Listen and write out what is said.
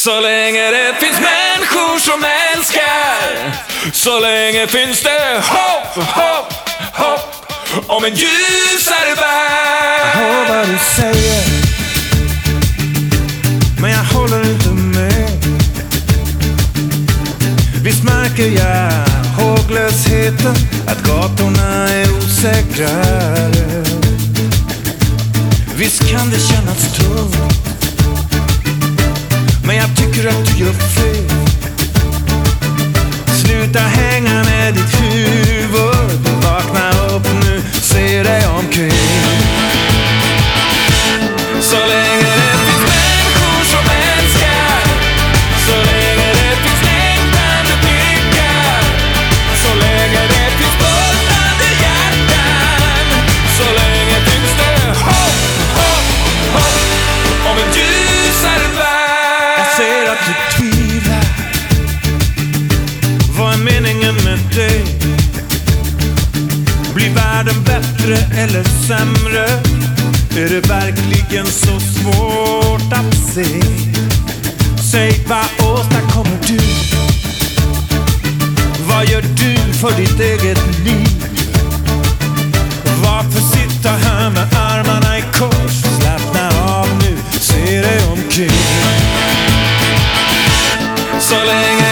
Så länge det finns människor som älskar, så länge finns det hopp, hopp, hopp om en ljusare värld. Jag hör vad du säger, men jag håller inte med. Visst märker jag håglösheten, att gatorna är osäkrare. Visst kan det kännas tungt, men jag tycker att du gör fel. Sluta hänga med ditt huvud, vakna upp nu, se dig omkring. Så länge det finns människor som älskar, så länge det finns längtande blickar, så länge det finns bultande hjärtan, så länge finns det hopp, hopp, hopp om en ljusare värld. Jag ser att du tvivlar. Vad är meningen med dig? Blir världen bättre eller sämre? Är det verkligen så svårt att se? Säg, vad åstadkommer du? Vad gör du för ditt eget liv? Varför sitta här med armarna i kors? Slappna av nu, se dig omkring. Så länge